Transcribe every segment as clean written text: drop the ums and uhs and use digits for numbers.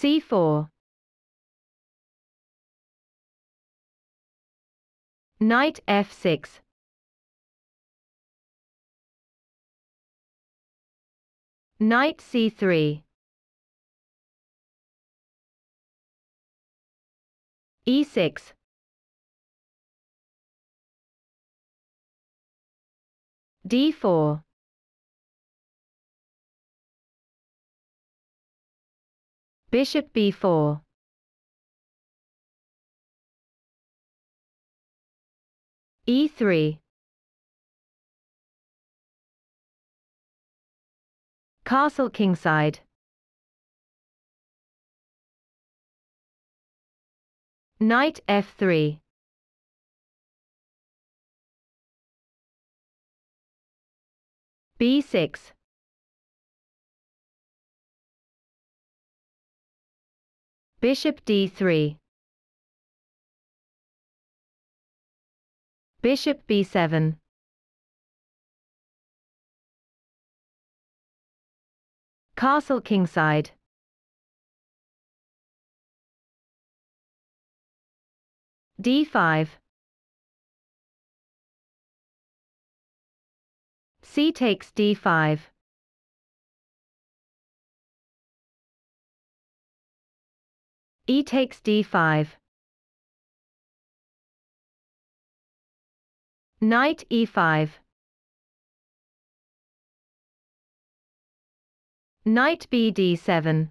c4. Knight f6. Knight c3. e6. d4. Bishop b4. e3. Castle kingside. Knight f3. b6. Bishop d3. Bishop b7. Castle kingside. d5. C takes d5. E takes d5. Knight e5. Knight b d7.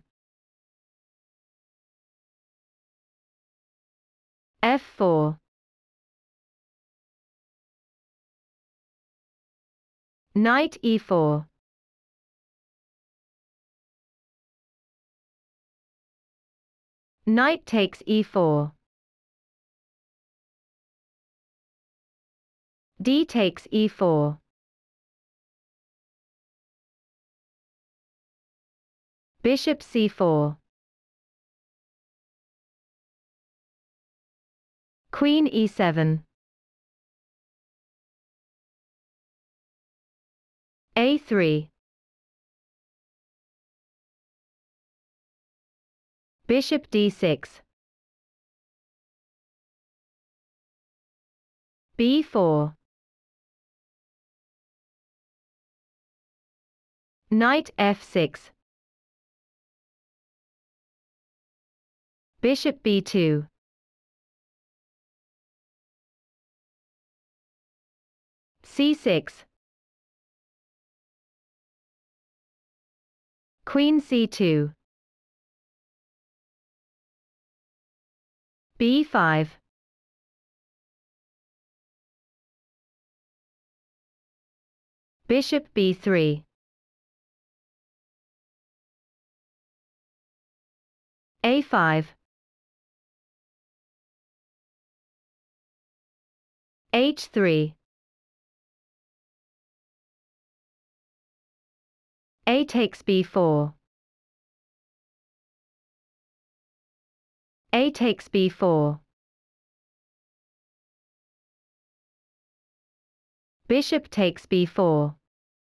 f4. Knight e4. Knight takes e4. D takes e4. Bishop c4. Queen e7. a3. Bishop d6. b4. Knight f6. Bishop b2. c6. Queen c2. b5. Bishop b3. a5. h3. A takes b4. A takes b4. Bishop takes b4.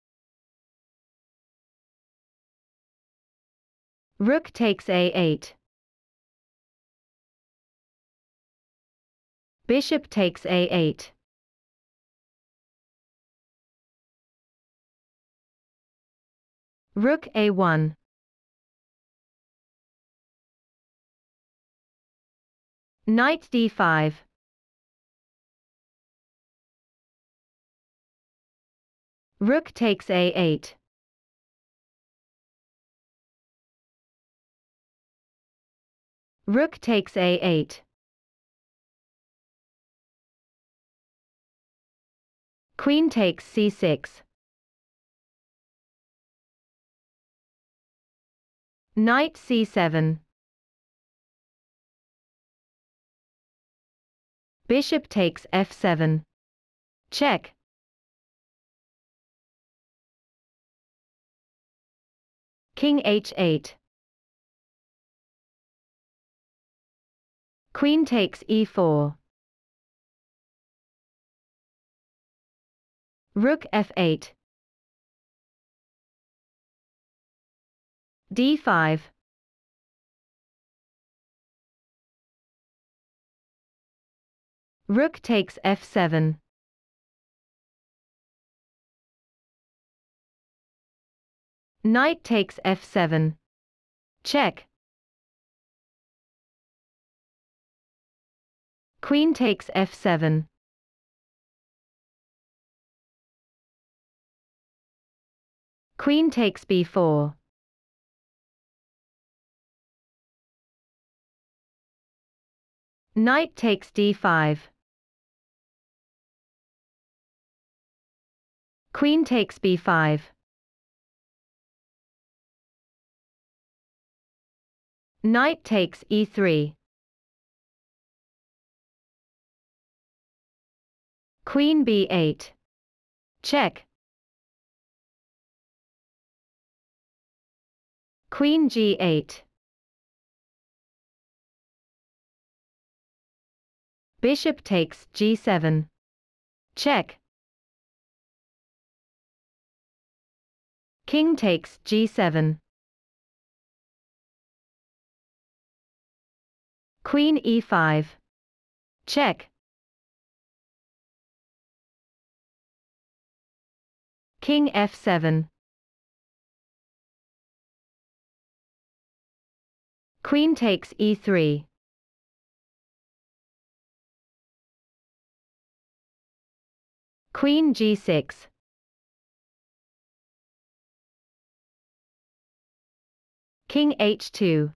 Rook takes a8. Bishop takes a8. Rook a1. Knight d5. Rook takes a8. Rook takes a8. Queen takes c6. Knight c7. Bishop takes f7. Check. King h8. Queen takes e4. Rook f8. d5. Rook takes f7. Knight takes f7. Check. Queen takes f7. Queen takes b4. Knight takes d5. Queen takes b5. Knight takes e3. Queen b8. Check. Queen g8. Bishop takes g7. Check. King takes g7. Queen e5. Check. King f7. Queen takes e3. Queen g6. King h2.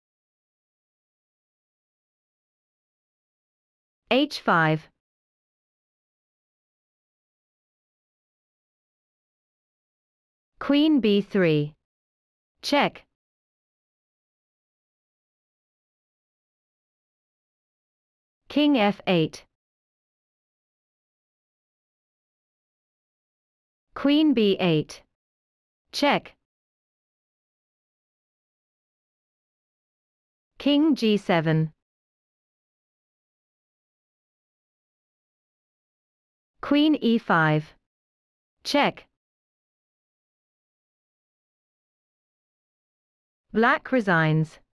h5. Queen b3. Check. King f8. Queen b8. Check. King g7. Queen e5. Check. Black resigns.